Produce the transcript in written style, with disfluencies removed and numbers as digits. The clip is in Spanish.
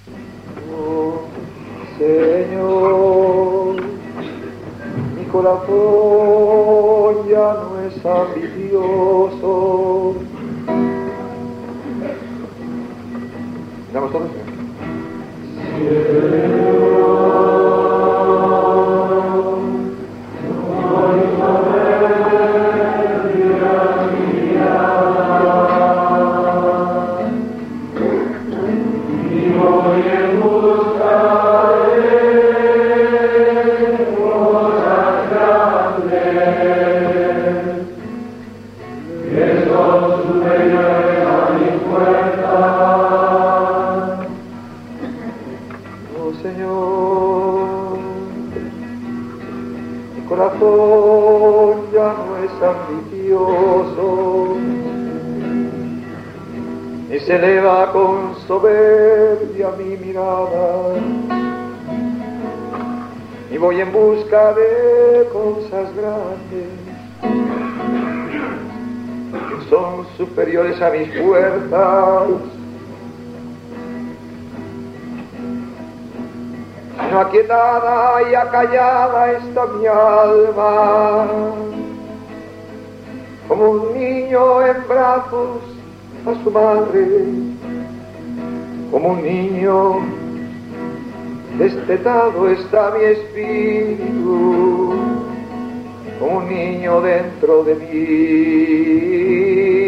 Oh, Señor, mi corazón ya no es ambicioso. ¿Damos todos? Corazón ya no es ambicioso, ni se eleva con soberbia mi mirada, ni voy en busca de cosas grandes que son superiores a mis fuerzas, sino aquietada y acallada está mi alma, como un niño en brazos a su madre, como un niño destetado está mi espíritu, como un niño dentro de mí.